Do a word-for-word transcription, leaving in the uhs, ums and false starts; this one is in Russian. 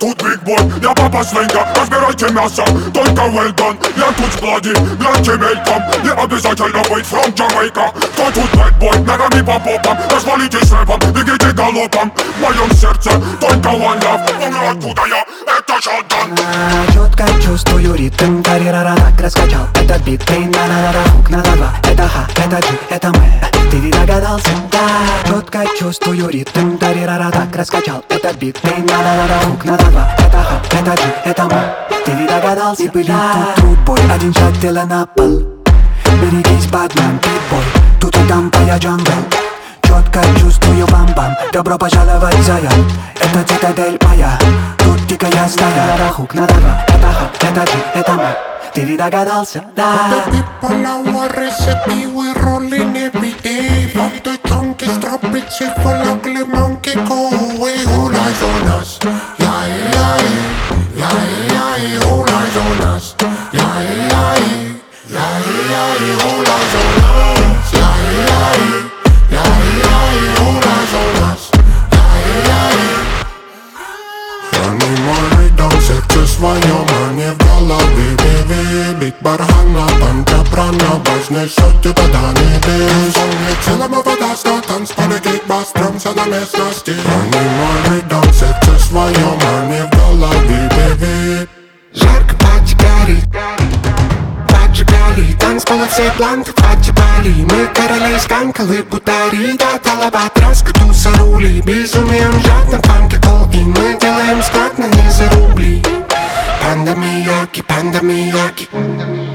тут бигбой, я папа свинка, разбирайте мясо, только well done. Я тут сплоди, гляньте мельком, не обязательно быть from Jamaica. Кто тут bad boy, ногами по попам, развалитесь рэпом, бегите галопом. В моем сердце только one love, помню откуда я, это Шалдан. Четко чувствую ритм, тарирара так раскачал этот бит. Ты на-на-на-на, хук на два, это ха, это джи, это мы. Ты ведь догадался, да. Четко чувствую ритм, тарирара так раскачал этот бит. Ты на-на-на-на, хук на два, это ха, это джи, это мы. Ты ведь догадался, были тут трудбой, один шаг тела на пол. Берегись, бадман, питбой, тут и там твоя джангл. Четко чувствую бам-бам, добро пожаловать, зая. Это цитадель моя, тут дикая стая. Хук на два, это ха, это джи, это мы. Ты ведь догадался, да. The people our recipe, we rolling every day. From the junkies, drop it, shit full of ugly monkey go away. All eyes on us, yeah, yeah, yeah, yeah, yeah. All eyes on us, yeah, yeah, yeah, yeah. All eyes on us, yeah, yeah, yeah, yeah. All eyes on us, yeah, yeah. Animal reduction, своем, не в голове. Бит бархана, танка прана, важный шот, типа Дани Дис. Солнце целого вода, ста танцполе, кикбас, тромся на местности. Animal reduction, в своем, а не в голове, бэби. Жарко поджигали, поджигали. Танцполы все бланты поджигали. Мы короли сканкалы, бутари. Да, толова, траска, туса, рули. Безумием жадно, фанки, колки. Мы делаем складно, не за рубли. Панда Мияки, панда Мияки.